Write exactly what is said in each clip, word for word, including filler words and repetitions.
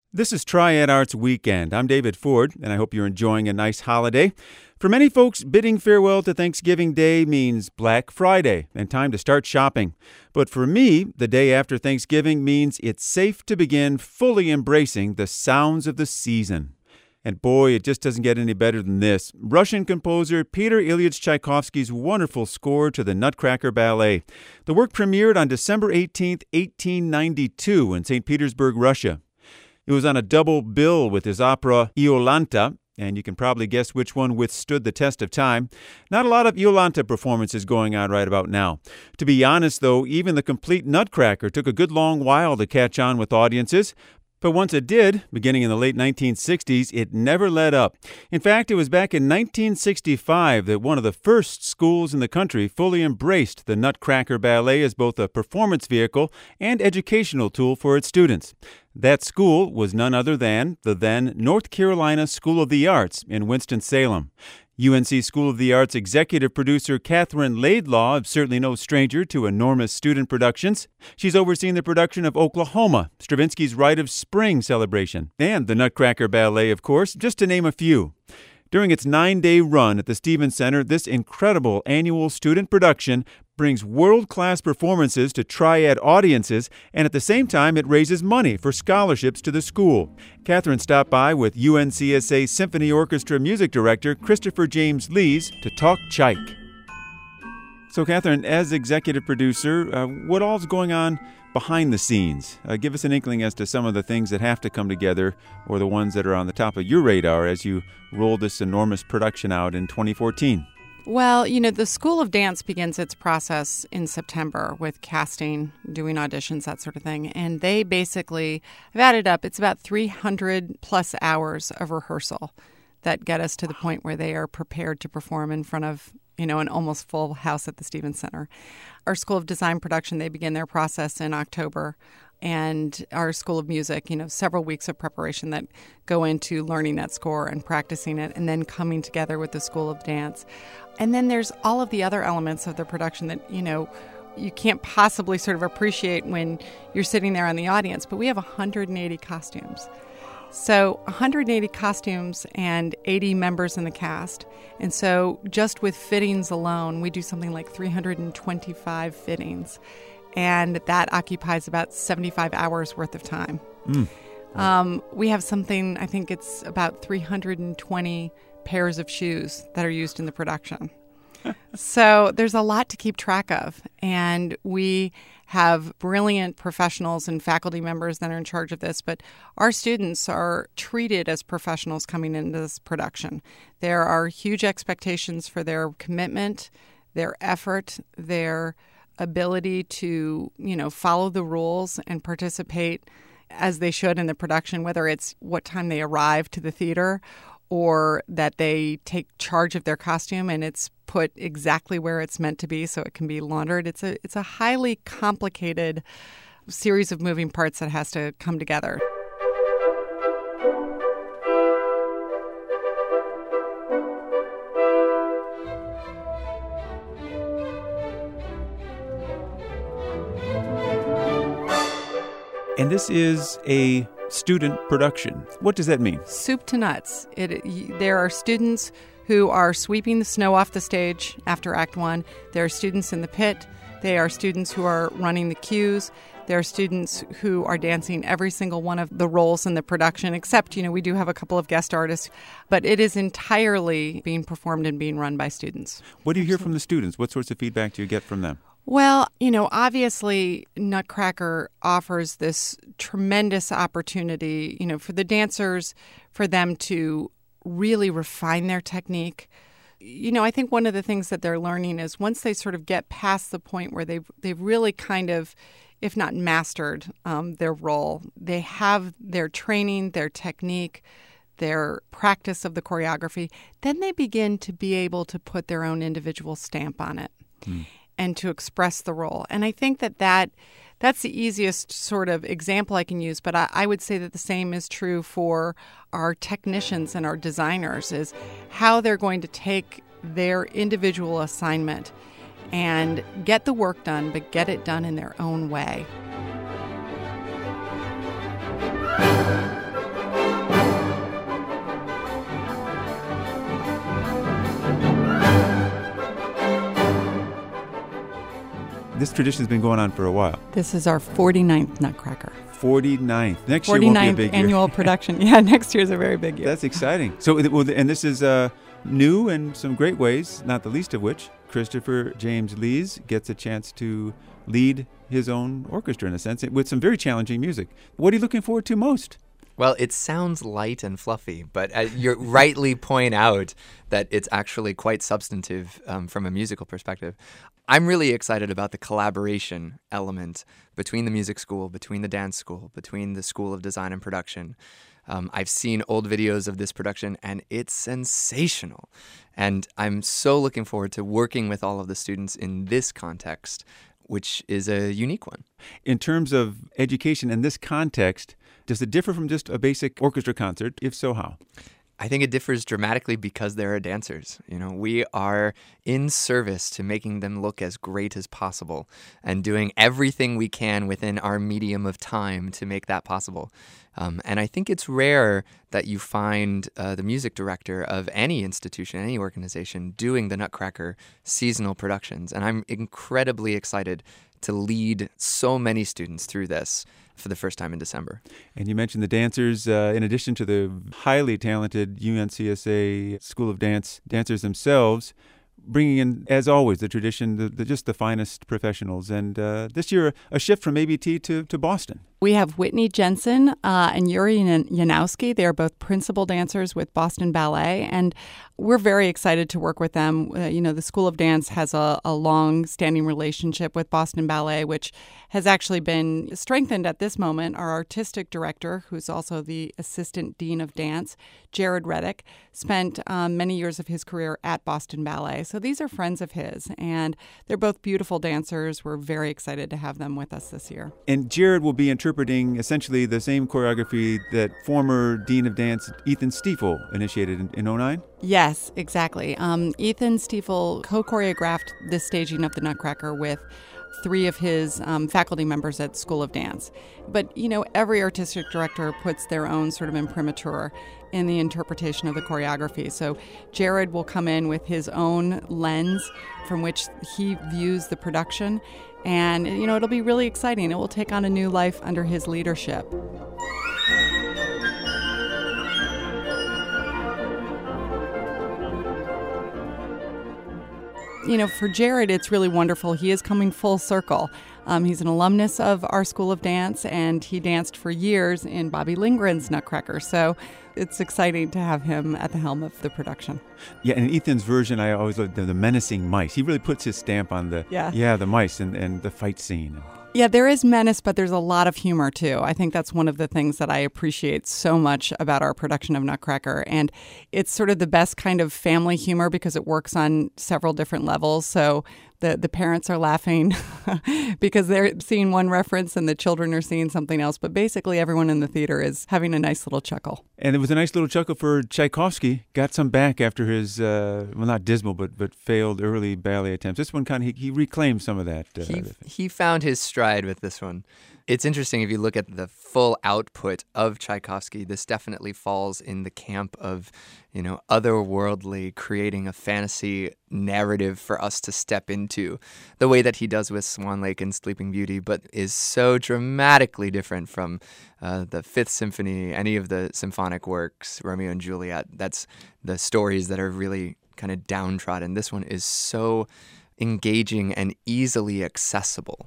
This is Triad Arts Weekend. I'm David Ford, and I hope you're enjoying a nice holiday. For many folks, bidding farewell to Thanksgiving Day means Black Friday and time to start shopping. But for me, the day after Thanksgiving means it's safe to begin fully embracing the sounds of the season. And boy, it just doesn't get any better than this. Russian composer Peter Ilyich Tchaikovsky's wonderful score to the Nutcracker Ballet. The work premiered on December eighteenth, eighteen ninety-two in Saint Petersburg, Russia. It was on a double bill with his opera Iolanta, and you can probably guess which one withstood the test of time. Not a lot of Iolanta performances going on right about now. To be honest, though, even the complete Nutcracker took a good long while to catch on with audiences. But once it did, beginning in the late nineteen sixties, it never let up. In fact, it was back in nineteen sixty-five that one of the first schools in the country fully embraced the Nutcracker Ballet as both a performance vehicle and educational tool for its students. That school was none other than the then North Carolina School of the Arts in Winston-Salem. U N C School of the Arts executive producer Catherine Laidlaw is certainly no stranger to enormous student productions. She's overseen the production of Oklahoma, Stravinsky's Rite of Spring celebration, and the Nutcracker Ballet, of course, just to name a few. During its nine-day run at the Stevens Center, this incredible annual student production brings world-class performances to Triad audiences, and at the same time, it raises money for scholarships to the school. Catherine stopped by with U N C S A Symphony Orchestra music director Christopher James Lees to talk Tchaik. So, Catherine, as executive producer, uh, what all's going on behind the scenes? Uh, give us an inkling as to some of the things that have to come together, or the ones that are on the top of your radar as you roll this enormous production out in twenty fourteen. Well, you know, the School of Dance begins its process in September with casting, doing auditions, that sort of thing. And they basically, I've added up, it's about three hundred plus hours of rehearsal that get us to the point where they are prepared to perform in front of, you know, an almost full house at the Stevens Center. Our School of Design Production, they begin their process in October. And our School of Music, you know, several weeks of preparation that go into learning that score and practicing it and then coming together with the School of Dance. And then there's all of the other elements of the production that, you know, you can't possibly sort of appreciate when you're sitting there in the audience. But we have one hundred eighty costumes. So one hundred eighty costumes and eighty members in the cast. And so just with fittings alone, we do something like three hundred twenty-five fittings. And that occupies about seventy-five hours worth of time. Mm. Um, we have something, I think it's about three hundred twenty pairs of shoes that are used in the production. So there's a lot to keep track of. And we have brilliant professionals and faculty members that are in charge of this. But our students are treated as professionals coming into this production. There are huge expectations for their commitment, their effort, their ability to, you know, follow the rules and participate as they should in the production, whether it's what time they arrive to the theater or that they take charge of their costume and it's put exactly where it's meant to be so it can be laundered. It's a it's a highly complicated series of moving parts that has to come together. And this is a student production. What does that mean? Soup to nuts. It, there are students who are sweeping the snow off the stage after Act One. There are students in the pit. They are students who are running the cues. There are students who are dancing every single one of the roles in the production, except, you know, we do have a couple of guest artists. But it is entirely being performed and being run by students. What do you hear from the students? What sorts of feedback do you get from them? Well, you know, obviously Nutcracker offers this tremendous opportunity, you know, for the dancers, for them to really refine their technique. You know, I think one of the things that they're learning is once they sort of get past the point where they've, they've really kind of, if not mastered um, their role, they have their training, their technique, their practice of the choreography, then they begin to be able to put their own individual stamp on it. Mm. And to express the role. And I think that, that that's the easiest sort of example I can use, but I, I would say that the same is true for our technicians and our designers, is how they're going to take their individual assignment and get the work done, but get it done in their own way. This tradition has been going on for a while. This is our forty-ninth Nutcracker. forty-ninth. Next year won't be a big year. annual production. Yeah, next year's a very big year. That's exciting. So, and this is uh, new in some great ways, not the least of which Christopher James Lees gets a chance to lead his own orchestra, in a sense, with some very challenging music. What are you looking forward to most? Well, it sounds light and fluffy, but uh, you rightly point out that it's actually quite substantive um, from a musical perspective. I'm really excited about the collaboration element between the music school, between the dance school, between the School of Design and Production. Um, I've seen old videos of this production, and it's sensational. And I'm so looking forward to working with all of the students in this context, which is a unique one. In terms of education in this context, does it differ from just a basic orchestra concert? If so, how? I think it differs dramatically because there are dancers. You know, we are in service to making them look as great as possible and doing everything we can within our medium of time to make that possible. Um, and I think it's rare that you find uh, the music director of any institution, any organization, doing the Nutcracker seasonal productions. And I'm incredibly excited to lead so many students through this for the first time in December. And you mentioned the dancers, uh, in addition to the highly talented U N C S A School of Dance dancers themselves, bringing in, as always, the tradition, the, the, just the finest professionals. And uh, this year, a shift from A B T to, to Boston. We have Whitney Jensen uh, and Yuri Yanowski. They are both principal dancers with Boston Ballet, and we're very excited to work with them. Uh, you know, the School of Dance has a, a long-standing relationship with Boston Ballet, which has actually been strengthened at this moment. Our artistic director, who's also the assistant dean of dance, Jared Reddick, spent um, many years of his career at Boston Ballet. So these are friends of his, and they're both beautiful dancers. We're very excited to have them with us this year. And Jared will be interpreting essentially the same choreography that former Dean of Dance Ethan Stiefel initiated in, in oh nine? Yes, exactly. Um, Ethan Stiefel co-choreographed this staging of the Nutcracker with three of his um, faculty members at School of Dance. But, you know, every artistic director puts their own sort of imprimatur in the interpretation of the choreography. So Jared will come in with his own lens from which he views the production. And, you know, it'll be really exciting. It will take on a new life under his leadership. You know, for Jared, it's really wonderful. He is coming full circle. Um, he's an alumnus of our School of Dance, and he danced for years in Bobby Lindgren's Nutcracker. So it's exciting to have him at the helm of the production. Yeah, and Ethan's version, I always love the, the menacing mice. He really puts his stamp on the yeah, yeah the mice and, and the fight scene. Yeah, there is menace, but there's a lot of humor, too. I think that's one of the things that I appreciate so much about our production of Nutcracker. And it's sort of the best kind of family humor because it works on several different levels. So the, the parents are laughing because they're seeing one reference and the children are seeing something else. But basically, everyone in the theater is having a nice little chuckle. And it was a nice little chuckle for Tchaikovsky. Got some back after his, uh, well, not dismal, but but failed early ballet attempts. This one kind of, he, he reclaimed some of that. Uh, he, he found his stride with this one. It's interesting if you look at the full output of Tchaikovsky, this definitely falls in the camp of, you know, otherworldly, creating a fantasy narrative for us to step into, the way that he does with Swan Lake and Sleeping Beauty, but is so dramatically different from uh, the Fifth Symphony, any of the symphonic works, Romeo and Juliet. That's the stories that are really kind of downtrodden. This one is so engaging and easily accessible.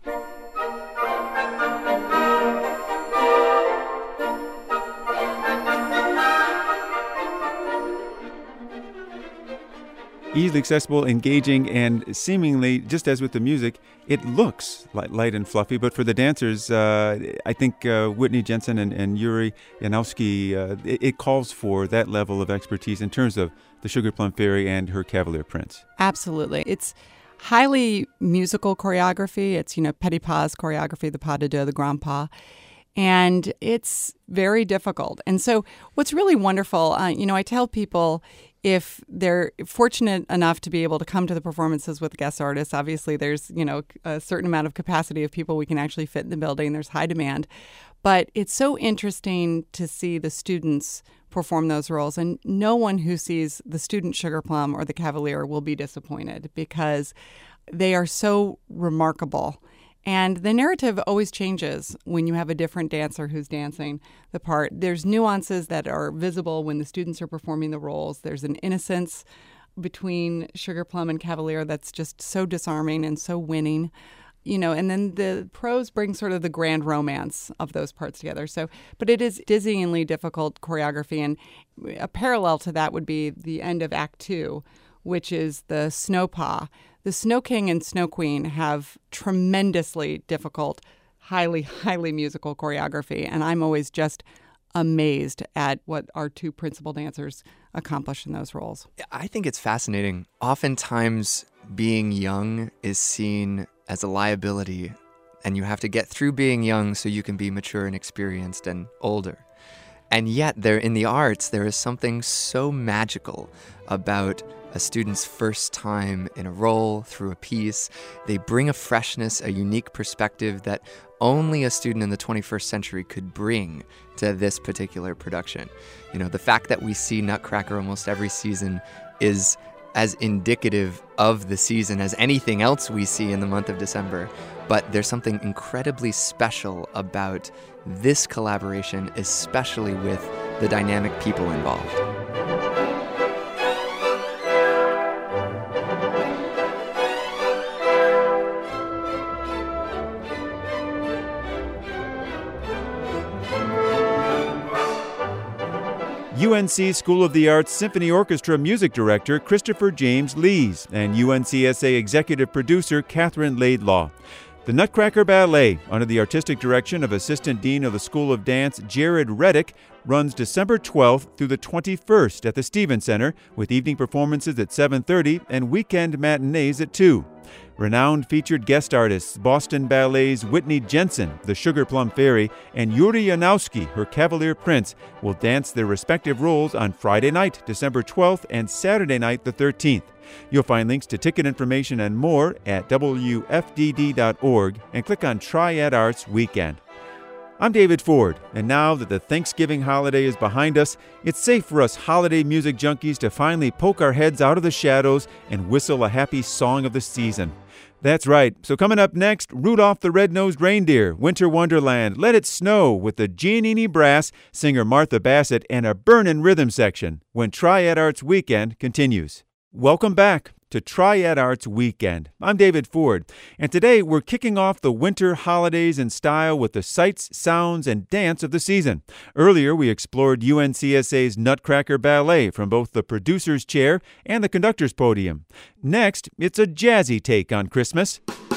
Easily accessible, engaging, and seemingly, just as with the music, it looks light, light and fluffy. But for the dancers, uh, I think uh, Whitney Jensen and, and Yuri Yanowski, uh, it, it calls for that level of expertise in terms of the Sugar Plum Fairy and her Cavalier Prince. Absolutely. It's highly musical choreography. It's, you know, Petit Pas choreography, the pas de deux, the grand pas. And it's very difficult. And so what's really wonderful, uh, you know, I tell people, if they're fortunate enough to be able to come to the performances with guest artists, obviously there's, you know, a certain amount of capacity of people we can actually fit in the building. There's high demand. But it's so interesting to see the students perform those roles. And no one who sees the student Sugar Plum or the Cavalier will be disappointed because they are so remarkable. And the narrative always changes when you have a different dancer who's dancing the part. There's nuances that are visible when the students are performing the roles. There's an innocence between Sugar Plum and Cavalier that's just so disarming and so winning. You know, and then the pros bring sort of the grand romance of those parts together. So, but it is dizzyingly difficult choreography. And a parallel to that would be the end of Act Two, which is the Snow Paw. The Snow King and Snow Queen have tremendously difficult, highly, highly musical choreography. And I'm always just amazed at what our two principal dancers accomplish in those roles. I think it's fascinating. Oftentimes, being young is seen as a liability, and you have to get through being young so you can be mature and experienced and older. And yet, there in the arts, there is something so magical about a student's first time in a role, through a piece. They bring a freshness, a unique perspective that only a student in the twenty-first century could bring to this particular production. You know, the fact that we see Nutcracker almost every season is as indicative of the season as anything else we see in the month of December. But there's something incredibly special about this collaboration, especially with the dynamic people involved. U N C School of the Arts Symphony Orchestra music director Christopher James Lees and U N C S A executive producer Catherine Laidlaw. The Nutcracker Ballet, under the artistic direction of Assistant Dean of the School of Dance Jared Reddick, runs December twelfth through the twenty-first at the Stevens Center, with evening performances at seven thirty and weekend matinees at two. Renowned featured guest artists Boston Ballet's Whitney Jensen, the Sugar Plum Fairy, and Yuri Yanowski, her Cavalier Prince, will dance their respective roles on Friday night, December twelfth, and Saturday night, the thirteenth. You'll find links to ticket information and more at W F D D dot org and click on Triad Arts Weekend. I'm David Ford, and now that the Thanksgiving holiday is behind us, it's safe for us holiday music junkies to finally poke our heads out of the shadows and whistle a happy song of the season. That's right. So coming up next, Rudolph the Red-Nosed Reindeer, Winter Wonderland, Let It Snow with the Giannini Brass, singer Martha Bassett, and a burnin' rhythm section when Triad Arts Weekend continues. Welcome back to Triad Arts Weekend. I'm David Ford, and today we're kicking off the winter holidays in style with the sights, sounds, and dance of the season. Earlier, we explored U N C S A's Nutcracker Ballet from both the producer's chair and the conductor's podium. Next, it's a jazzy take on Christmas.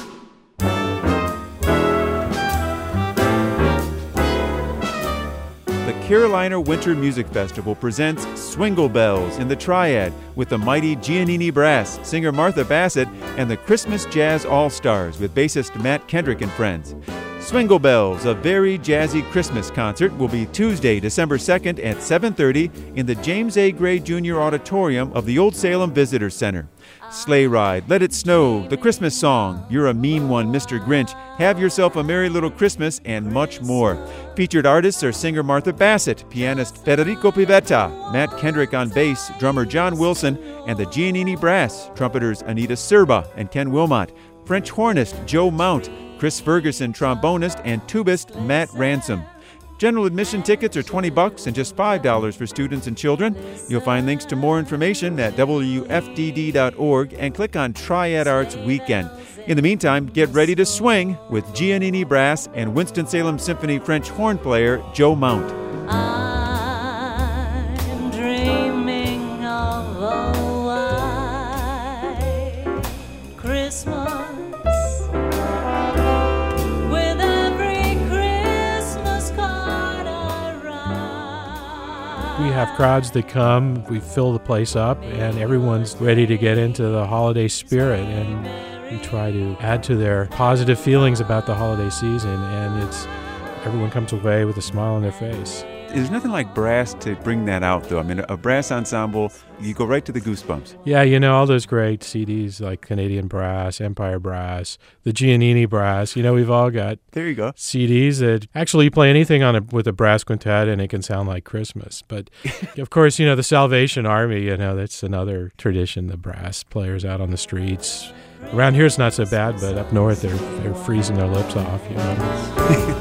The Carolina Winter Music Festival presents Swingle Bells in the Triad with the mighty Giannini Brass, singer Martha Bassett, and the Christmas Jazz All-Stars with bassist Matt Kendrick and friends. Swingle Bells, a very jazzy Christmas concert, will be Tuesday, December second at seven thirty in the James A. Gray Junior Auditorium of the Old Salem Visitor Center. Sleigh Ride, Let It Snow, The Christmas Song, You're a Mean One, Mister Grinch, Have Yourself a Merry Little Christmas, and much more. Featured artists are singer Martha Bassett, pianist Federico Pivetta, Matt Kendrick on bass, drummer John Wilson, and the Giannini Brass, trumpeters Anita Serba and Ken Wilmot, French hornist Joe Mount, Chris Ferguson, trombonist, and tubist Matt Ransom. General admission tickets are twenty bucks and just five dollars for students and children. You'll find links to more information at W F D D dot org and click on Triad Arts Weekend. In the meantime, get ready to swing with Giannini Brass and Winston-Salem Symphony French horn player Joe Mount. I'm dreaming of a white Christmas. We have crowds that come, we fill the place up, and everyone's ready to get into the holiday spirit, and we try to add to their positive feelings about the holiday season, and it's everyone comes away with a smile on their face. There's nothing like brass to bring that out, though. I mean, a brass ensemble, you go right to the goosebumps. Yeah, you know, all those great C Ds like Canadian Brass, Empire Brass, the Giannini Brass. You know, we've all got There you go. C Ds that actually you play anything on a, with a brass quintet and it can sound like Christmas. But, of course, you know, the Salvation Army, you know, that's another tradition, the brass players out on the streets. Around here it's not so bad, but up north they're, they're freezing their lips off, you know.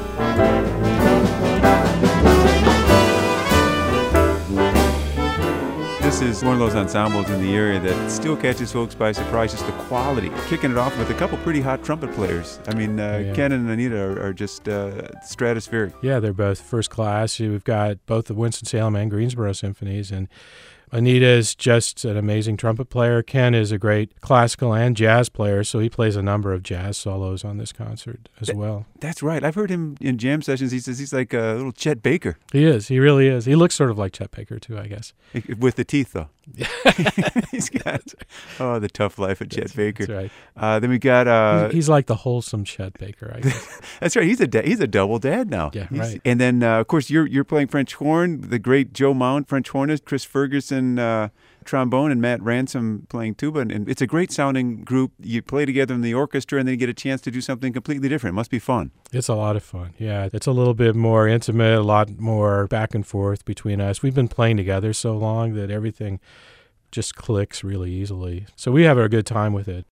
This is one of those ensembles in the area that still catches folks by surprise, just the quality. Kicking it off with a couple pretty hot trumpet players. I mean, uh, Yeah. Ken and Anita are, are just uh, stratospheric. Yeah, they're both first class. We've got both the Winston-Salem and Greensboro symphonies, and Anita is just an amazing trumpet player. Ken is a great classical and jazz player, so he plays a number of jazz solos on this concert as well. That's right. I've heard him in jam sessions. He says he's like a little Chet Baker. He is. He really is. He looks sort of like Chet Baker, too, I guess. With the teeth, though. He's got, oh, the tough life of Chet That's, Baker. that's right. Uh, then we got... Uh, he's, he's like the wholesome Chet Baker, I guess. That's right. He's a da- he's a double dad now. Yeah, He's- right. And then, uh, of course, you're you're playing French horn. The great Joe Mount, French hornist. Chris Ferguson, uh, trombone, and Matt Ransom playing tuba. And, and it's a great sounding group. You play together in the orchestra, and then you get a chance to do something completely different. It must be fun. It's a lot of fun. Yeah, it's a little bit more intimate, a lot more back and forth between us. We've been playing together so long that everything just clicks really easily. So we have a good time with it.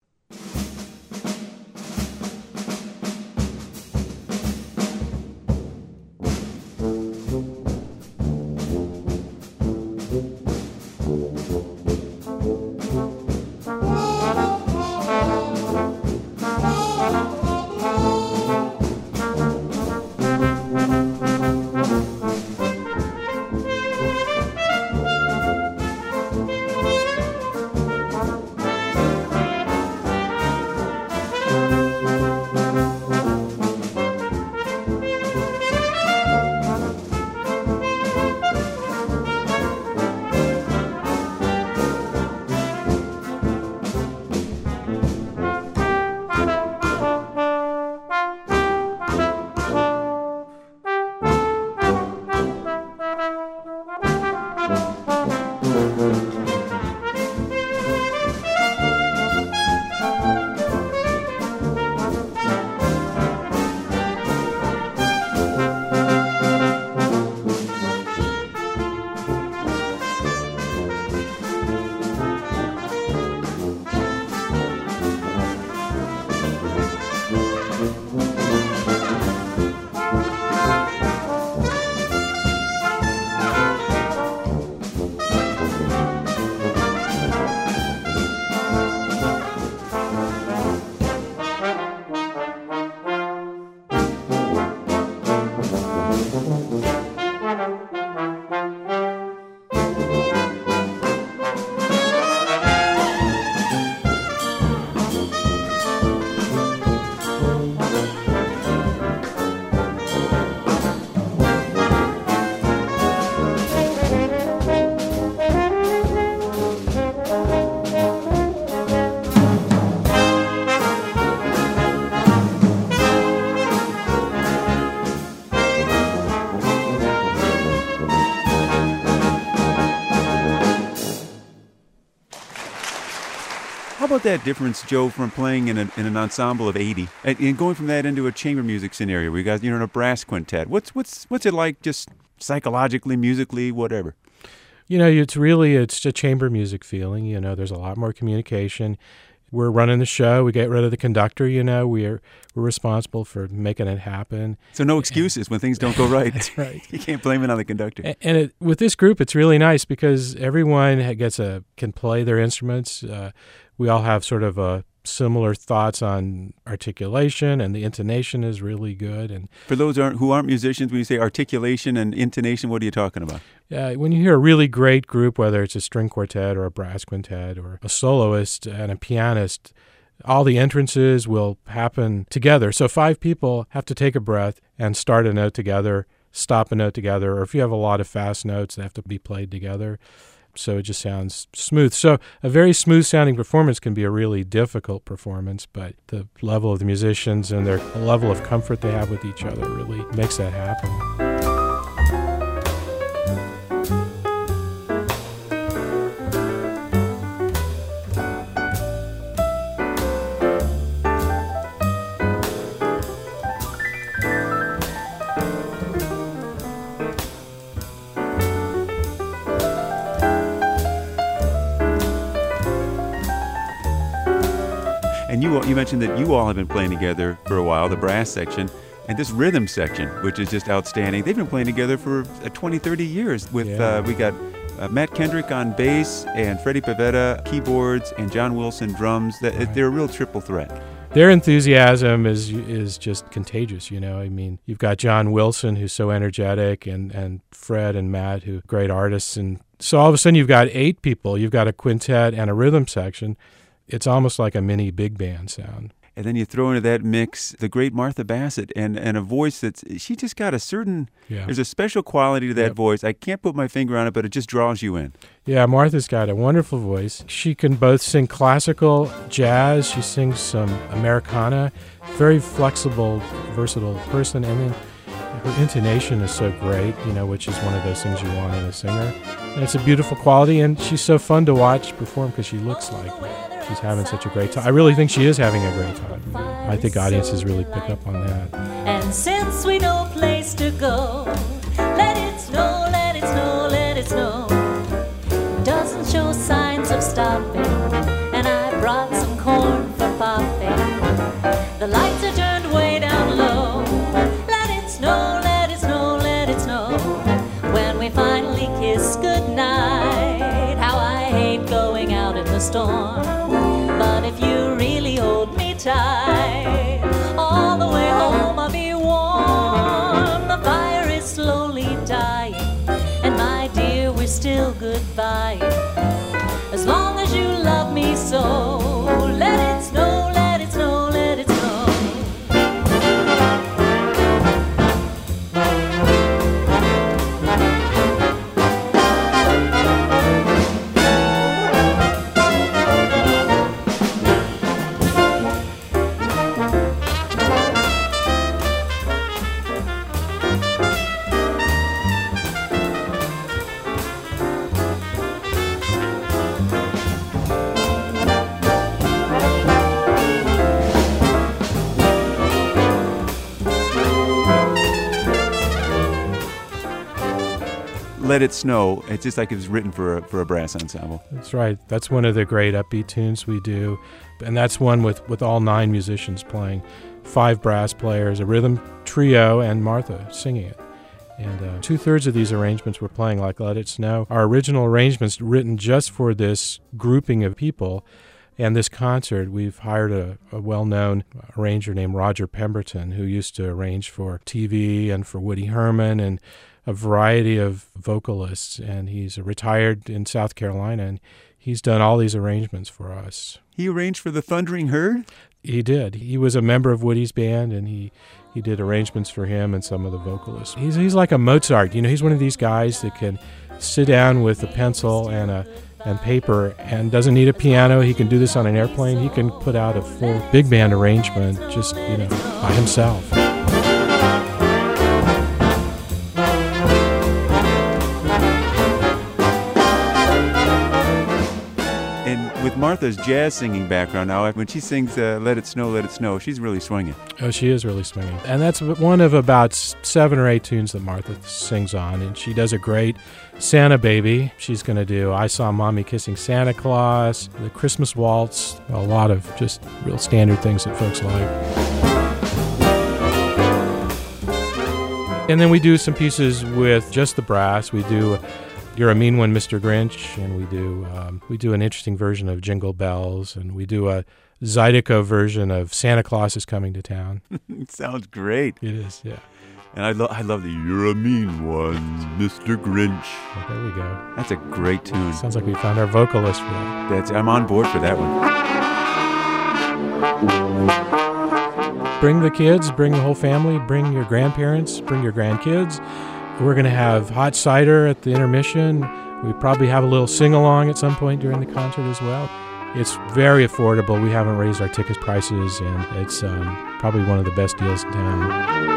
How about that difference, Joe, from playing in, a, in an ensemble of eighty and, and going from that into a chamber music scenario where you guys, you know, in a brass quintet? What's what's what's it like, just psychologically, musically, whatever? You know, it's really, it's a chamber music feeling. You know, there's a lot more communication. We're running the show. We get rid of the conductor, you know. We're we're responsible for making it happen. So no excuses when things don't go right. That's right. You can't blame it on the conductor. A- And it, with this group, it's really nice because everyone ha- gets a can play their instruments. Uh, we all have sort of a similar thoughts on articulation, and the intonation is really good. And For those aren't, who aren't musicians, when you say articulation and intonation, what are you talking about? uh, when you hear a really great group, whether it's a string quartet or a brass quintet or a soloist and a pianist, all the entrances will happen together. So five people have to take a breath and start a note together, stop a note together, or if you have a lot of fast notes, they have to be played together. So it just sounds smooth. So a very smooth-sounding performance can be a really difficult performance, but the level of the musicians and their level of comfort they have with each other really makes that happen. you you mentioned that you all have been playing together for a while, the brass section, and this rhythm section, which is just outstanding. They've been playing together for uh, twenty, thirty years. With Yeah. uh, we got uh, Matt Kendrick on bass and Freddie Pavetta keyboards and John Wilson drums. That Right. They're a real triple threat. Their enthusiasm is is just contagious, you know. I mean, you've got John Wilson, who's so energetic, and, and Fred and Matt, who are great artists. And so all of a sudden you've got eight people. You've got a quintet and a rhythm section. It's almost like a mini big band sound. And then you throw into that mix the great Martha Bassett and, and a voice that's, she just got a certain, Yeah. there's a special quality to that Yep. voice. I can't put my finger on it, but it just draws you in. Yeah, Martha's got a wonderful voice. She can both sing classical, jazz, she sings some Americana, very flexible, versatile person, and then her intonation is so great, you know, which is one of those things you want in a singer. And it's a beautiful quality, and she's so fun to watch perform because she looks like she's having such a great time. I really think she is having a great time. I think audiences really pick up on that. And since we know a place to go, let it snow, let it snow, let it snow. Doesn't show signs of stopping, and I brought some corn for popping. The lights are turned way down low. Let it snow, let it snow, let it snow. When we finally kiss goodnight, how I hate going out in the storm. But if you really hold me tight, all the way home I'll be warm. The fire is slowly dying, and my dear, we're still goodbye. As long as you love me so, let it snow, let it snow, let it snow. Let It Snow, it's just like it was written for a, for a brass ensemble. That's right. That's one of the great upbeat tunes we do. And that's one with, with all nine musicians playing, five brass players, a rhythm trio, and Martha singing it. And uh, two-thirds of these arrangements we're playing like Let It Snow are original arrangements written just for this grouping of people. And this concert, we've hired a, a well-known arranger named Roger Pemberton, who used to arrange for T V and for Woody Herman and a variety of vocalists, and he's retired in South Carolina, and he's done all these arrangements for us. He arranged for the Thundering Herd? He did. He was a member of Woody's band, and he, he did arrangements for him and some of the vocalists. He's he's like a Mozart. You know, he's one of these guys that can sit down with a pencil and a and paper and doesn't need a piano. He can do this on an airplane. He can put out a full big band arrangement just, you know, by himself. With Martha's jazz singing background now, when she sings uh, Let It Snow, Let It Snow, she's really swinging. Oh, she is really swinging. And that's one of about seven or eight tunes that Martha sings on. And she does a great Santa Baby. She's going to do I Saw Mommy Kissing Santa Claus, the Christmas Waltz, a lot of just real standard things that folks like. And then we do some pieces with just the brass. We do You're a Mean One, Mister Grinch, and we do um, we do an interesting version of Jingle Bells, and we do a Zydeco version of Santa Claus is Coming to Town. It sounds great. It is, yeah. And I, lo- I love the You're a Mean One, Mister Grinch. Well, there we go. That's a great tune. Sounds like we found our vocalist for that. That's I'm on board for that one. Bring the kids, bring the whole family, bring your grandparents, bring your grandkids. We're going to have hot cider at the intermission. We probably have a little sing-along at some point during the concert as well. It's very affordable. We haven't raised our ticket prices, and it's um, probably one of the best deals in town.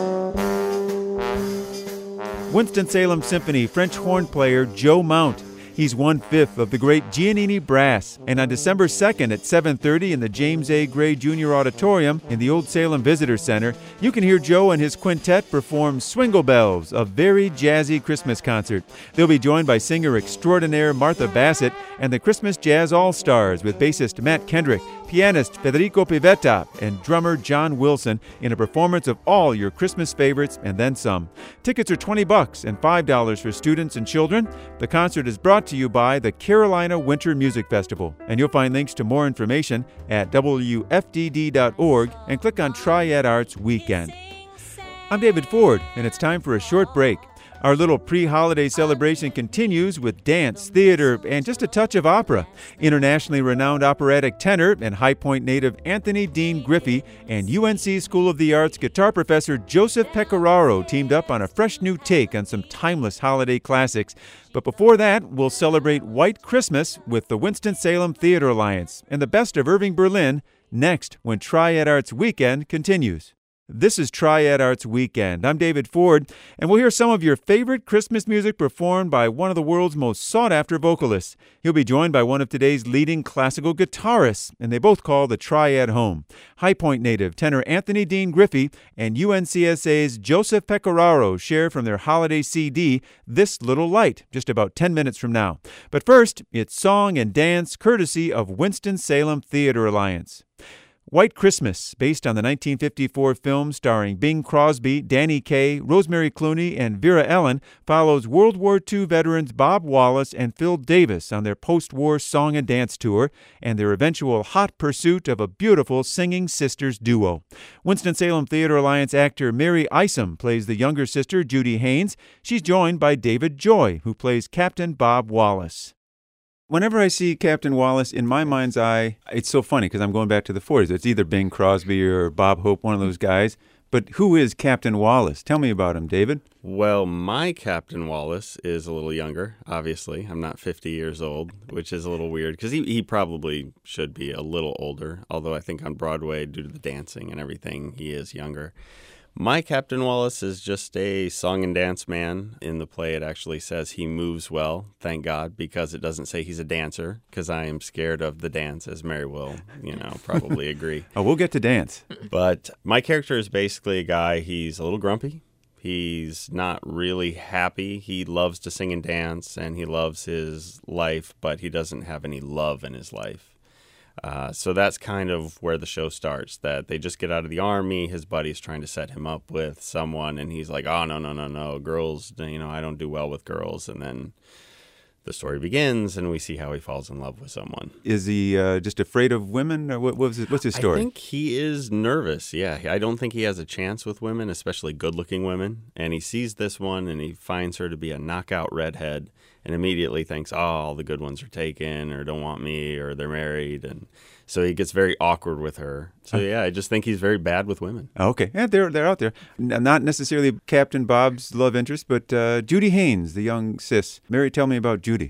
Winston-Salem Symphony French horn player Joe Mount. He's one-fifth of the great Giannini Brass. And on December second at seven thirty in the James A. Gray Junior Auditorium in the Old Salem Visitor Center, you can hear Joe and his quintet perform Swingle Bells, a very jazzy Christmas concert. They'll be joined by singer extraordinaire Martha Bassett and the Christmas Jazz All-Stars with bassist Matt Kendrick, pianist Federico Pivetta, and drummer John Wilson in a performance of all your Christmas favorites and then some. Tickets are twenty bucks and five dollars for students and children. The concert is brought to you by the Carolina Winter Music Festival, and you'll find links to more information at W F D D dot org and click on Triad Arts Weekend. I'm David Ford, and it's time for a short break. Our little pre-holiday celebration continues with dance, theater, and just a touch of opera. Internationally renowned operatic tenor and High Point native Anthony Dean Griffey and U N C School of the Arts guitar professor Joseph Pecoraro teamed up on a fresh new take on some timeless holiday classics. But before that, we'll celebrate White Christmas with the Winston-Salem Theater Alliance and the best of Irving Berlin next when Triad Arts Weekend continues. This is Triad Arts Weekend. I'm David Ford, and we'll hear some of your favorite Christmas music performed by one of the world's most sought-after vocalists. He'll be joined by one of today's leading classical guitarists, and they both call the Triad home. High Point native tenor Anthony Dean Griffey and U N C S A's Joseph Pecoraro share from their holiday C D, This Little Light, just about ten minutes from now. But first, it's song and dance courtesy of Winston-Salem Theater Alliance. White Christmas, based on the nineteen fifty-four film starring Bing Crosby, Danny Kaye, Rosemary Clooney, and Vera Ellen, follows World War Two veterans Bob Wallace and Phil Davis on their post-war song and dance tour and their eventual hot pursuit of a beautiful singing sisters duo. Winston-Salem Theater Alliance actor Mary Isom plays the younger sister, Judy Haynes. She's joined by David Joy, who plays Captain Bob Wallace. Whenever I see Captain Wallace, in my mind's eye, it's so funny because I'm going back to the forties. It's either Bing Crosby or Bob Hope, one of those guys. But who is Captain Wallace? Tell me about him, David. Well, my Captain Wallace is a little younger, obviously. I'm not fifty years old, which is a little weird because he, he probably should be a little older, although I think on Broadway, due to the dancing and everything, he is younger. My Captain Wallace is just a song and dance man. In the play, it actually says he moves well, thank God, because it doesn't say he's a dancer, because I am scared of the dance, as Mary will, you know, probably agree. Oh, we'll get to dance. But my character is basically a guy, he's a little grumpy. He's not really happy. He loves to sing and dance, and he loves his life, but he doesn't have any love in his life. Uh, so that's kind of where the show starts, that they just get out of the army. His buddy's trying to set him up with someone, and he's like, oh, no, no, no, no, girls, you know, I don't do well with girls. And then the story begins, and we see how he falls in love with someone. Is he uh, just afraid of women, or what, what's, his, what's his story? I think he is nervous, yeah. I don't think he has a chance with women, especially good-looking women. And he sees this one, and he finds her to be a knockout redhead, and immediately thinks, oh, all the good ones are taken or don't want me or they're married. And so he gets very awkward with her. So, yeah, I just think he's very bad with women. Okay. Yeah, they're, they're out there. Not necessarily Captain Bob's love interest, but uh, Judy Haynes, the young sis. Mary, tell me about Judy.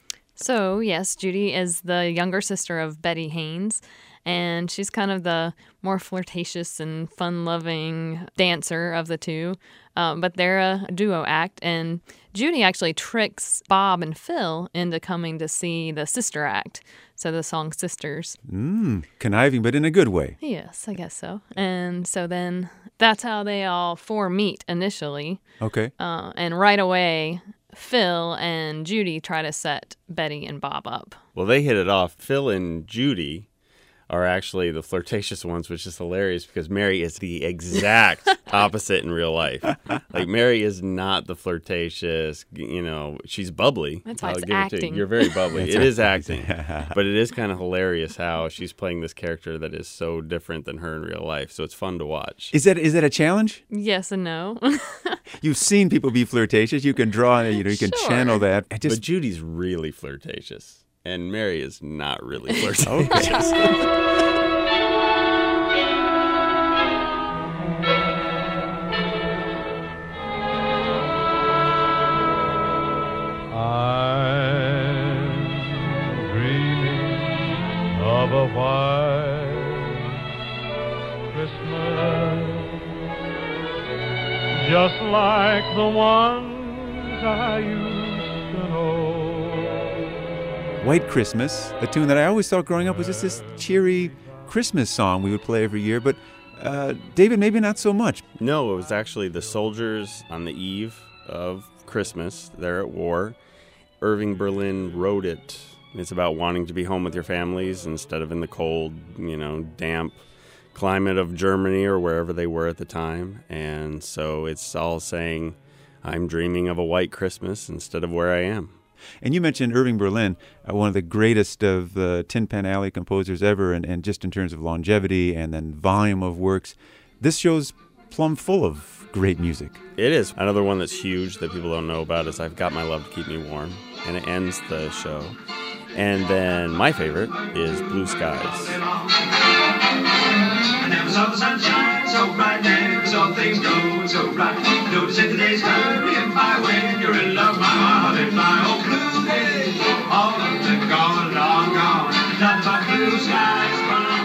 So, yes, Judy is the younger sister of Betty Haynes, and she's kind of the more flirtatious and fun-loving dancer of the two. Um, but they're a duo act, and Judy actually tricks Bob and Phil into coming to see the sister act, so the song Sisters. Mm, conniving, but in a good way. Yes, I guess so. And so then that's how they all four meet initially. Okay. Uh, and right away, Phil and Judy try to set Betty and Bob up. Well, they hit it off. Phil and Judy are actually the flirtatious ones, which is hilarious because Mary is the exact opposite in real life. Like, Mary is not the flirtatious, you know, she's bubbly. That's why I'll it's give it to acting. you. You're very bubbly. It is acting. But it is kind of hilarious how she's playing this character that is so different than her in real life. So it's fun to watch. Is that is that a challenge? Yes and no. You've seen people be flirtatious. You can draw, you know, you can Sure. channel that. I just, But Judy's really flirtatious. And Mary is not really flirtatious. I'm dreaming of a white Christmas, just like the ones I used to know. White Christmas, a tune that I always thought growing up was just this cheery Christmas song we would play every year, but uh, David, maybe not so much. No, it was actually the soldiers on the eve of Christmas. They're at war. Irving Berlin wrote it. It's about wanting to be home with your families instead of in the cold, you know, damp climate of Germany or wherever they were at the time. And so it's all saying, I'm dreaming of a white Christmas instead of where I am. And you mentioned Irving Berlin, uh, one of the greatest of uh, Tin Pan Alley composers ever, and, and just in terms of longevity and then volume of works. This show's plumb full of great music. It is. Another one that's huge that people don't know about is I've Got My Love to Keep Me Warm, and it ends the show. And then my favorite is Blue Skies. I never saw the sunshine so bright, never saw things going so right. Noticing the days hurrying by when you're in love, my heart they fly. Oh, blue days, all of them gone, long gone. Nothing but blue skies from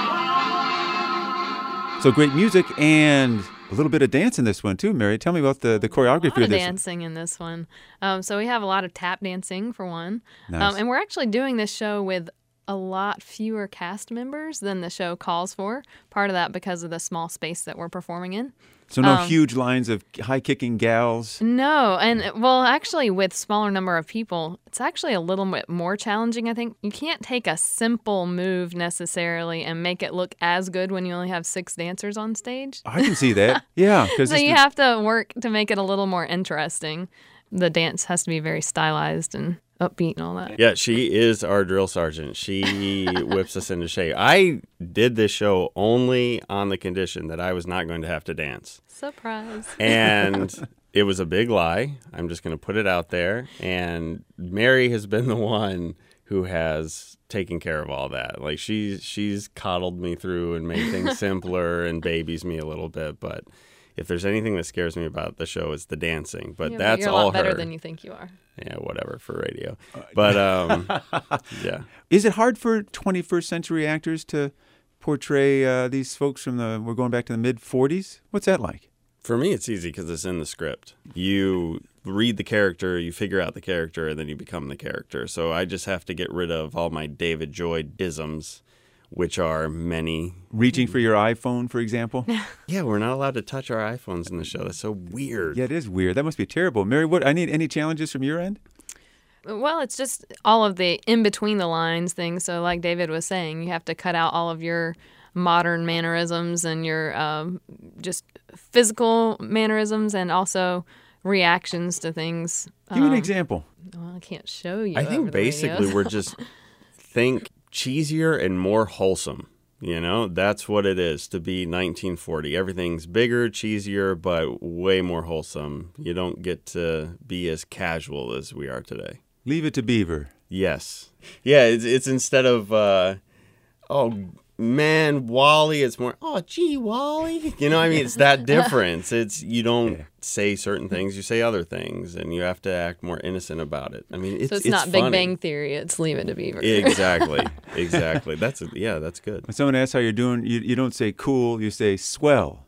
now on. So great music and a little bit of dance in this one too, Mary. Tell me about the, the choreography a lot of of this. dancing in this one. Um, so we have a lot of tap dancing for one. Nice. Um, and we're actually doing this show with a lot fewer cast members than the show calls for. Part of that because of the small space that we're performing in. So no um, huge lines of high-kicking gals? No, and well, actually, with smaller number of people, it's actually a little bit more challenging, I think. You can't take a simple move necessarily and make it look as good when you only have six dancers on stage. I can see that. Yeah. So you have to work to make it a little more interesting. The dance has to be very stylized and upbeat and all that. Yeah, she is our drill sergeant. She whips us into shape. I did this show only on the condition that I was not going to have to dance. Surprise. And it was a big lie. I'm just going to put it out there. And Mary has been the one who has taken care of all that. Like she's she's coddled me through and made things simpler and babies me a little bit. But if there's anything that scares me about the show, it's the dancing. But yeah, that's but you're all a lot better her. than you think you are. Yeah, whatever for radio. But um, yeah. Is it hard for twenty-first century actors to portray uh, these folks from the, we're going back to the mid forties? What's that like? For me, it's easy because it's in the script. You read the character, you figure out the character, and then you become the character. So I just have to get rid of all my David Joy isms, which are many. Reaching for your iPhone, for example? Yeah, we're not allowed to touch our iPhones in the show. That's so weird. Yeah, it is weird. That must be terrible. Mary, what? I need any challenges from your end? Well, it's just all of the in between the lines things. So like David was saying, you have to cut out all of your modern mannerisms and your um, just physical mannerisms and also reactions to things. Give me um, an example. Well, I can't show you. I think over the basically radios. we're just think cheesier and more wholesome. You know, that's what it is to be nineteen forty. Everything's bigger, cheesier, but way more wholesome. You don't get to be as casual as we are today. Leave it to Beaver. Yes. Yeah, it's, it's instead of, uh, oh, man, Wally, it's more, oh, gee, Wally. You know, I mean, it's that difference. It's, you don't Yeah. say certain things, you say other things, and you have to act more innocent about it. I mean, it's So it's, it's not Big funny. Bang Theory. It's Leave It to Beaver. Exactly. Exactly. That's, yeah, that's good. When someone asks how you're doing, you, you don't say cool, you say swell.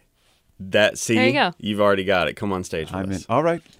That, see, There you go. you've already got it. Come on stage with I'm in. us. All right.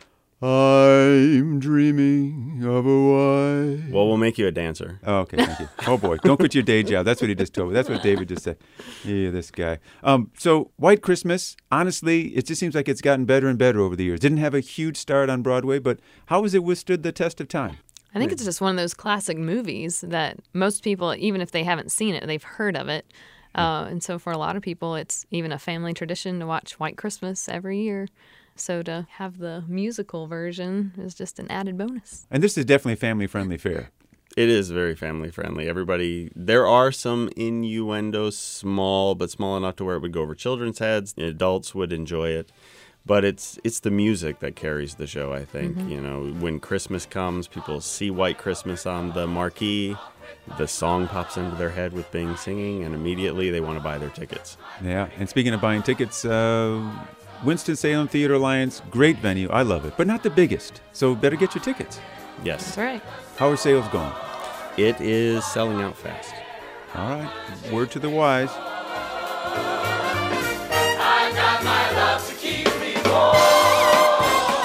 I'm dreaming of a white. Well, we'll make you a dancer. Oh, okay, thank you. Oh, boy. Don't quit your day job. That's what he just told me. That's what David just said. Yeah, this guy. Um, so, White Christmas, honestly, it just seems like it's gotten better and better over the years. Didn't have a huge start on Broadway, but how has it withstood the test of time? I think it's just one of those classic movies that most people, even if they haven't seen it, they've heard of it. Uh, and so for a lot of people, it's even a family tradition to watch White Christmas every year. So to have the musical version is just an added bonus. And this is definitely a family-friendly fare. It is very family friendly. Everybody, there are some innuendos, small, but small enough to where it would go over children's heads. Adults would enjoy it. But it's it's the music that carries the show, I think. Mm-hmm. You know, when Christmas comes, people see White Christmas on the marquee. The song pops into their head with Bing singing, and immediately they want to buy their tickets. Yeah, and speaking of buying tickets, uh, Winston-Salem Theater Alliance, great venue. I love it, but not the biggest. So better get your tickets. Yes. That's right. How are sales going? It is selling out fast. All right. Word to the wise. I got my love to keep me warm.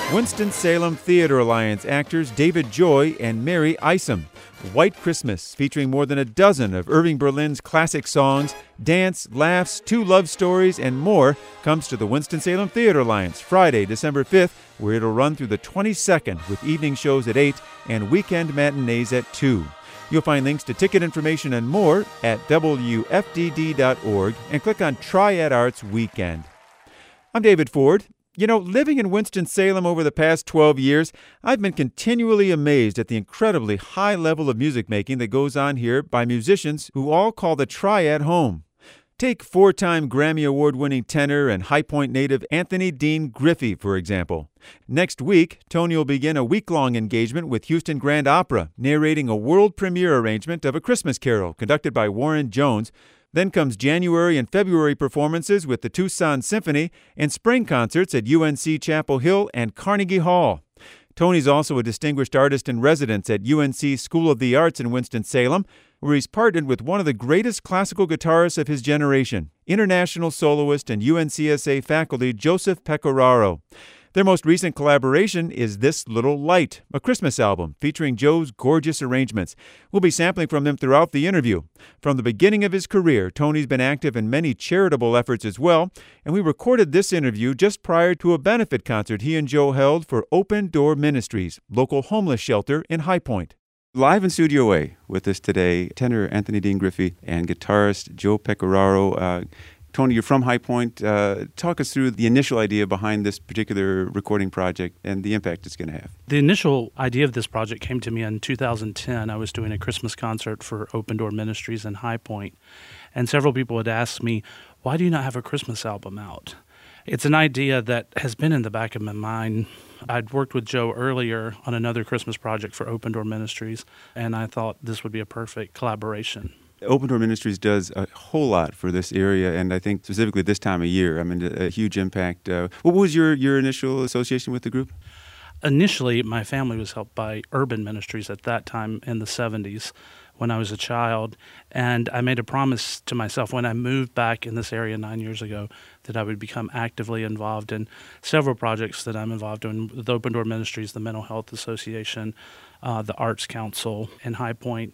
Winston-Salem Theater Alliance actors David Joy and Mary Isom. White Christmas, featuring more than a dozen of Irving Berlin's classic songs, dance, laughs, two love stories, and more, comes to the Winston-Salem Theater Alliance Friday, December fifth, where it'll run through the twenty-second with evening shows at eight and weekend matinees at two. You'll find links to ticket information and more at W F D D dot org and click on Triad Arts Weekend. I'm David Ford. You know, living in Winston-Salem over the past twelve years, I've been continually amazed at the incredibly high level of music making that goes on here by musicians who all call the Triad home. Take four-time Grammy Award-winning tenor and High Point native Anthony Dean Griffey, for example. Next week, Tony will begin a week-long engagement with Houston Grand Opera, narrating a world premiere arrangement of A Christmas Carol, conducted by Warren Jones. Then comes January and February performances with the Tucson Symphony and spring concerts at U N C Chapel Hill and Carnegie Hall. Tony's also a distinguished artist in residence at U N C School of the Arts in Winston-Salem, where he's partnered with one of the greatest classical guitarists of his generation, international soloist and U N C S A faculty Joseph Pecoraro. Their most recent collaboration is This Little Light, a Christmas album featuring Joe's gorgeous arrangements. We'll be sampling from them throughout the interview. From the beginning of his career, Tony's been active in many charitable efforts as well, and we recorded this interview just prior to a benefit concert he and Joe held for Open Door Ministries, local homeless shelter in High Point. Live in Studio A with us today, tenor Anthony Dean Griffey and guitarist Joe Pecoraro. Uh, Tony, you're from High Point. Uh, talk us through the initial idea behind this particular recording project and the impact it's going to have. The initial idea of this project came to me in two thousand ten. I was doing a Christmas concert for Open Door Ministries in High Point, and several people had asked me, why do you not have a Christmas album out? It's an idea that has been in the back of my mind. I'd worked with Joe earlier on another Christmas project for Open Door Ministries, and I thought this would be a perfect collaboration. Open Door Ministries does a whole lot for this area, and I think specifically this time of year. I mean, a, a huge impact. Uh, what was your, your initial association with the group? Initially, my family was helped by Urban Ministries at that time in the seventies when I was a child, and I made a promise to myself when I moved back in this area nine years ago that I would become actively involved in several projects that I'm involved in, with Open Door Ministries, the Mental Health Association, uh, the Arts Council in High Point.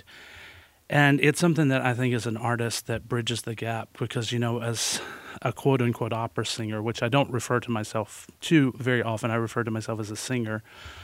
And it's something that I think as an artist that bridges the gap because, you know, as a quote-unquote opera singer, which I don't refer to myself to very often, I refer to myself as a singer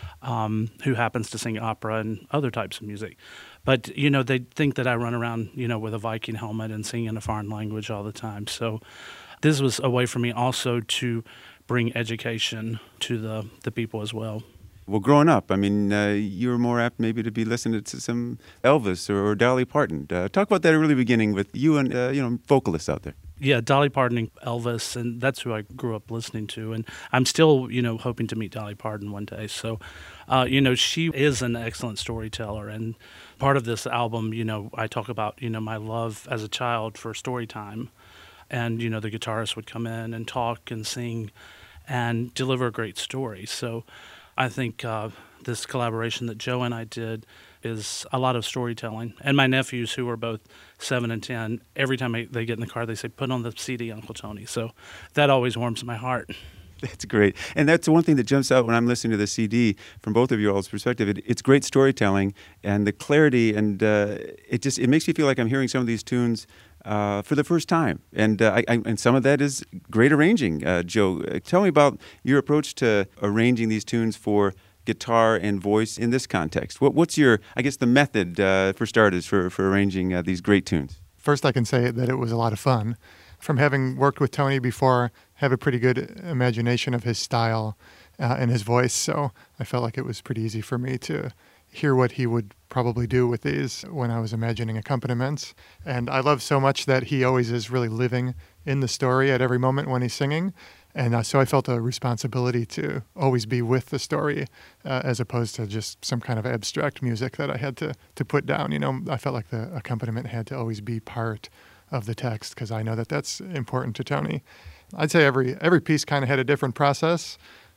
um, who happens to sing opera and other types of music. But, you know, they think that I run around, you know, with a Viking helmet and sing in a foreign language all the time. So this was a way for me also to bring education to the, the people as well. Well, growing up, I mean, uh, you were more apt maybe to be listening to some Elvis or, or Dolly Parton. Uh, talk about that early beginning with you and, uh, you know, vocalists out there. Yeah, Dolly Parton and Elvis, and that's who I grew up listening to. And I'm still, you know, hoping to meet Dolly Parton one day. So, uh, you know, she is an excellent storyteller. And part of this album, you know, I talk about, you know, my love as a child for story time. And, you know, the guitarist would come in and talk and sing and deliver a great story. So I think uh, this collaboration that Joe and I did is a lot of storytelling. And my nephews, who are both seven and ten, every time I, they get in the car, they say, put on the C D, Uncle Tony. So that always warms my heart. That's great. And that's one thing that jumps out when I'm listening to the C D from both of you all's perspective. It, it's great storytelling and the clarity, and uh, it just it makes me feel like I'm hearing some of these tunes uh, for the first time. And uh, I, I, and some of that is great arranging. Uh, Joe, tell me about your approach to arranging these tunes for guitar and voice in this context. What, what's your, I guess, the method uh, for starters for, for arranging uh, these great tunes? First, I can say that it was a lot of fun. From having worked with Tony before, have a pretty good imagination of his style uh, and his voice, so I felt like it was pretty easy for me to hear what he would probably do with these when I was imagining accompaniments. And I love so much that he always is really living in the story at every moment when he's singing. And uh, so I felt a responsibility to always be with the story uh, as opposed to just some kind of abstract music that I had to, to put down. You know, I felt like the accompaniment had to always be part of the text because I know that that's important to Tony. I'd say every every piece kind of had a different process.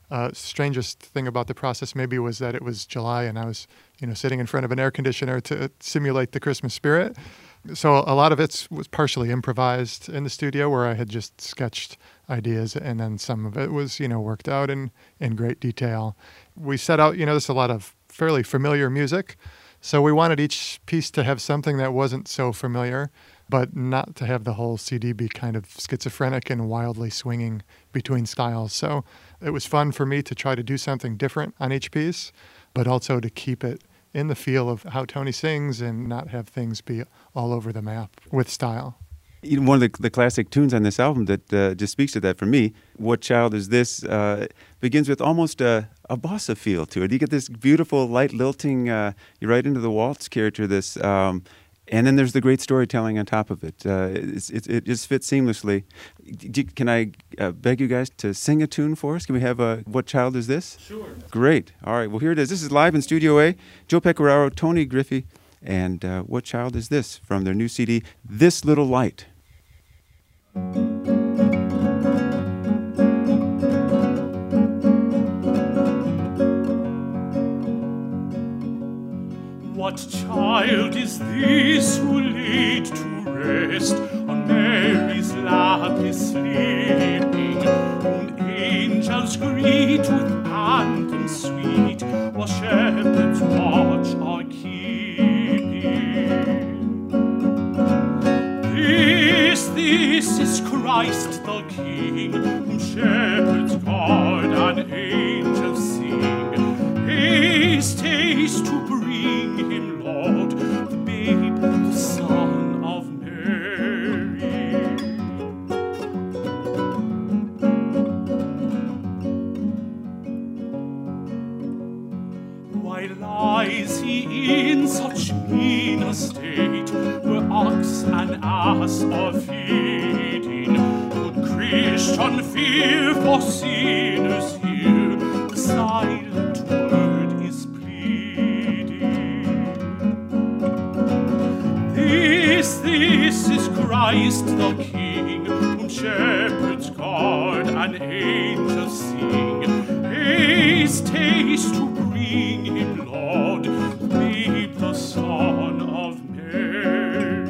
Uh, strangest thing about the process maybe was that it was July and I was, you know, sitting in front of an air conditioner to simulate the Christmas spirit. So a lot of it was partially improvised in the studio where I had just sketched ideas, and then some of it was, you know, worked out in, in great detail. We set out, you know, there's a lot of fairly familiar music, so we wanted each piece to have something that wasn't so familiar, but not to have the whole C D be kind of schizophrenic and wildly swinging between styles. So it was fun for me to try to do something different on each piece, but also to keep it in the feel of how Tony sings and not have things be all over the map with style. You know, one of the, the classic tunes on this album that uh, just speaks to that for me, What Child Is This, uh, begins with almost a, a bossa feel to it. You get this beautiful, light lilting, uh, you're right into the waltz character, this, um, and then there's the great storytelling on top of it. Uh, it's, it, it just fits seamlessly. Can I uh, beg you guys to sing a tune for us? Can we have a What Child Is This? Sure. Great. All right, well, here it is. This is live in Studio A. Joe Pecoraro, Tony Griffey, and uh, What Child Is This from their new C D, This Little Light. What child is this who laid to rest on Mary's lap is sleeping, whom angels greet with anthems sweet, while shepherds watch are keeping? This, this is Christ the King, whom shepherds guard and angels sing. Haste, haste to bring him, Lord, the babe, the Son of Mary. Why lies he in such mean a state, where ox and ass are feeding? Good Christian, fear for sinners here, the silent word is pleading. This, this is Christ the King, whom shepherds guard and angels sing. Haste, haste to bring him, Lord, the babe, the Son of Mary.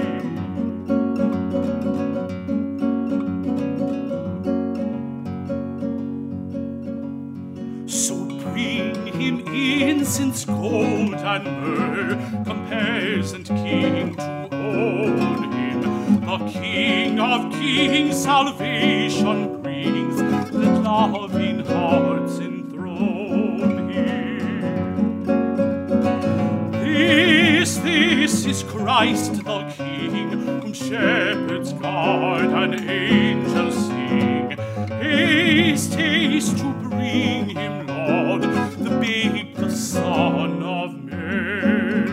So bring him incense, gold, and myrrh, come peasant king to own him. The King of kings salvation brings, let loving hearts enthrone him. This, this is Christ the King, whom shepherds guard and angels sing. Haste, haste to bring him, Lord, the babe, the Son of Mary.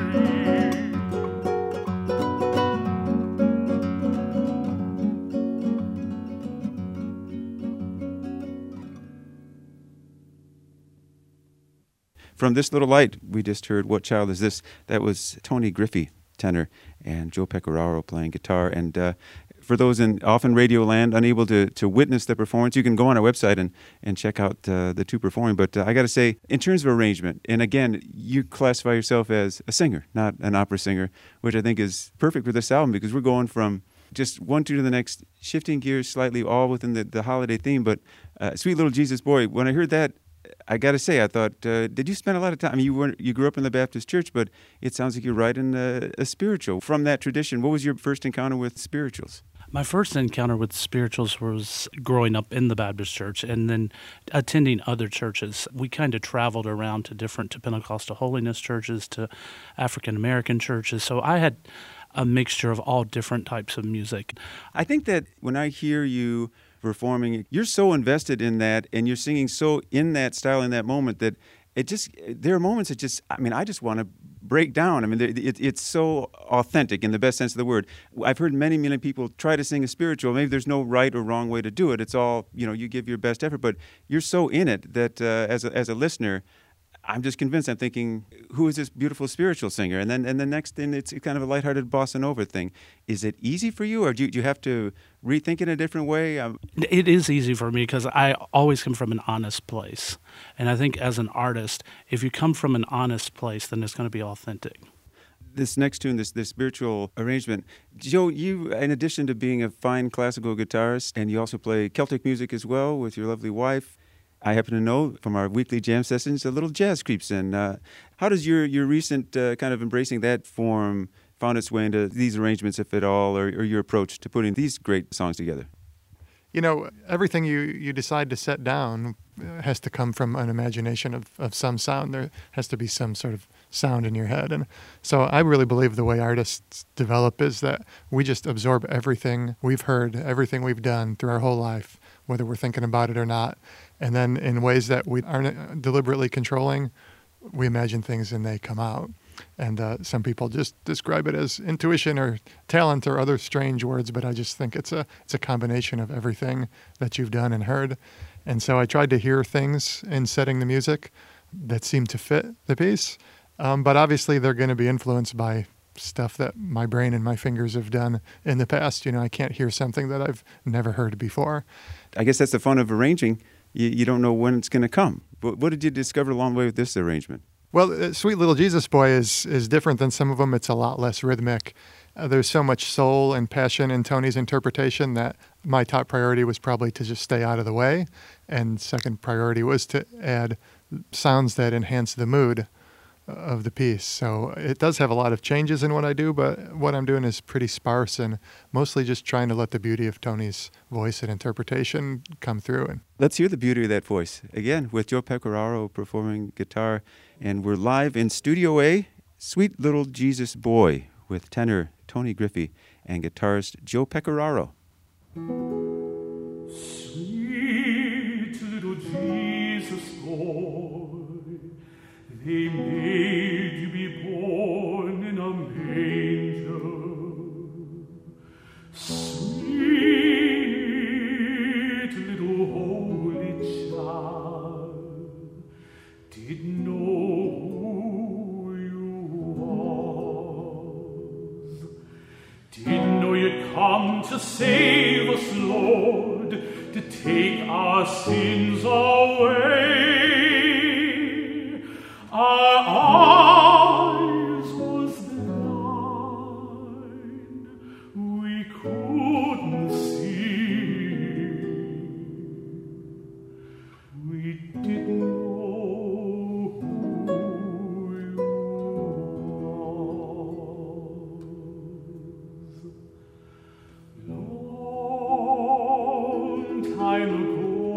From This Little Light, we just heard What Child Is This? That was Tony Griffey, tenor, and Joe Pecoraro playing guitar. And uh, for those in often Radio Land unable to, to witness the performance, you can go on our website and, and check out uh, the two performing. But uh, I got to say, in terms of arrangement, and again, you classify yourself as a singer, not an opera singer, which I think is perfect for this album because we're going from just one tune to the next, shifting gears slightly, all within the, the holiday theme. But uh, Sweet Little Jesus Boy, when I heard that, I got to say, I thought, uh, did you spend a lot of time? I mean, you weren't, you grew up in the Baptist church, but it sounds like you're writing a, a spiritual from that tradition. What was your first encounter with spirituals? My first encounter with spirituals was growing up in the Baptist church and then attending other churches. We kind of traveled around to different, to Pentecostal holiness churches, to African American churches. So I had a mixture of all different types of music. I think that when I hear you performing, you're so invested in that and you're singing so in that style in that moment that it just, there are moments that just, I mean, I just want to break down. I mean, it, it's so authentic in the best sense of the word. I've heard many, many people try to sing a spiritual. Maybe there's no right or wrong way to do it. It's all, you know, you give your best effort, but you're so in it that uh, as a, as a listener, I'm just convinced. I'm thinking, who is this beautiful spiritual singer? And then and the next thing, it's kind of a lighthearted bossa nova thing. Is it easy for you, or do you, do you have to rethink it in a different way? Um, It is easy for me because I always come from an honest place. And I think as an artist, if you come from an honest place, then it's going to be authentic. This next tune, this, this spiritual arrangement, Joe, you, in addition to being a fine classical guitarist, and you also play Celtic music as well with your lovely wife, I happen to know from our weekly jam sessions, a little jazz creeps in. Uh, how does your, your recent uh, kind of embracing that form found its way into these arrangements, if at all, or, or your approach to putting these great songs together? You know, everything you, you decide to set down has to come from an imagination of, of some sound. There has to be some sort of sound in your head. And so I really believe the way artists develop is that we just absorb everything we've heard, everything we've done through our whole life, whether we're thinking about it or not. And then in ways that we aren't deliberately controlling, we imagine things and they come out. And uh, some people just describe it as intuition or talent or other strange words, but I just think it's a it's a combination of everything that you've done and heard. And so I tried to hear things in setting the music that seemed to fit the piece. Um, but obviously they're going to be influenced by stuff that my brain and my fingers have done in the past. You know, I can't hear something that I've never heard before. I guess that's the fun of arranging. You, you don't know when it's going to come. But what did you discover along the way with this arrangement? Well, uh, Sweet Little Jesus Boy is is different than some of them. It's a lot less rhythmic. Uh, there's so much soul and passion in Tony's interpretation that my top priority was probably to just stay out of the way. And second priority was to add sounds that enhance the mood of the piece. So it does have a lot of changes in what I do, but what I'm doing is pretty sparse and mostly just trying to let the beauty of Tony's voice and interpretation come through. And let's hear the beauty of that voice again with Joe Pecoraro performing guitar. And we're live in Studio A, Sweet Little Jesus Boy, with tenor Tony Griffey and guitarist Joe Pecoraro. Sweet little Jesus boy, they made you be born in a manger. Sweet little holy child, didn't know who you was. Didn't know you'd come to save us, Lord, to take our sins away. Our eyes was blind, we couldn't see, we didn't know who you was. Long time ago,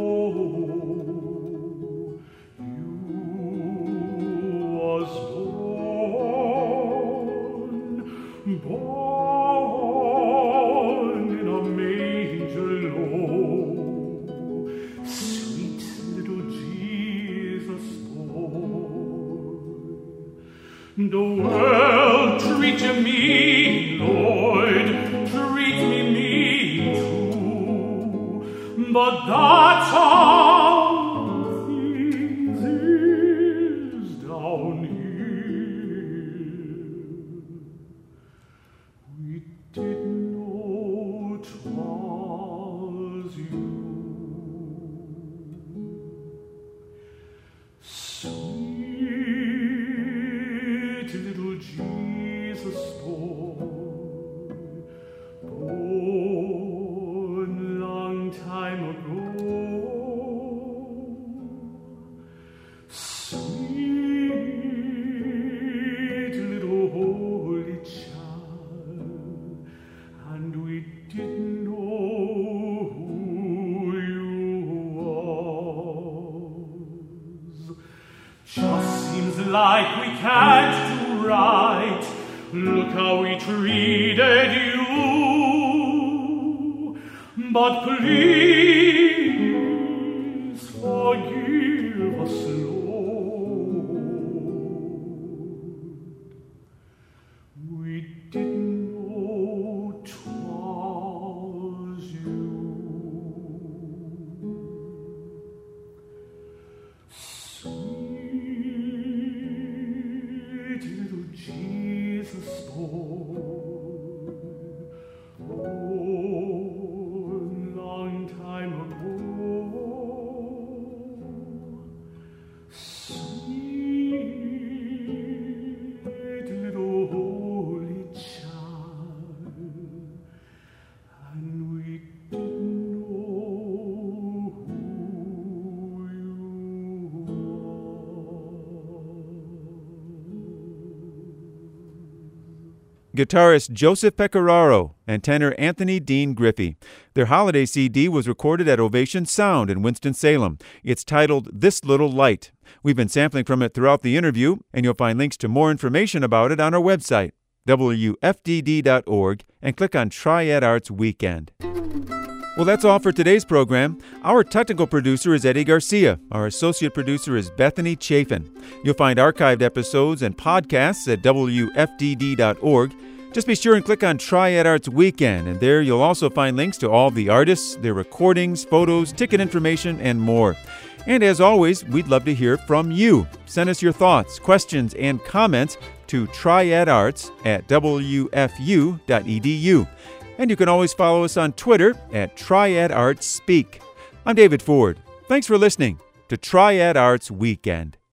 born in a manger low, sweet little Jesus boy. The world treat you mean, Lord, treat me mean too, but that's how things is down here. We didn't know 'twas you. Sweet little Jesus boy, born long time ago. Sweet little holy child, and we didn't know who you was. Just seems like we can't do right. Look how we treated you. But please forgive us, Lord. We didn't know 'twas you. Sweet guitarist Joseph Pecoraro, and tenor Anthony Dean Griffey. Their holiday C D was recorded at Ovation Sound in Winston-Salem. It's titled This Little Light. We've been sampling from it throughout the interview, and you'll find links to more information about it on our website, W F D D dot org, and click on Triad Arts Weekend. Well, that's all for today's program. Our technical producer is Eddie Garcia. Our associate producer is Bethany Chafin. You'll find archived episodes and podcasts at W F D D dot org. Just be sure and click on Triad Arts Weekend, and there you'll also find links to all the artists, their recordings, photos, ticket information, and more. And as always, we'd love to hear from you. Send us your thoughts, questions, and comments to triadarts at W F U dot E D U. And you can always follow us on Twitter at Triad Arts Speak. I'm David Ford. Thanks for listening to Triad Arts Weekend.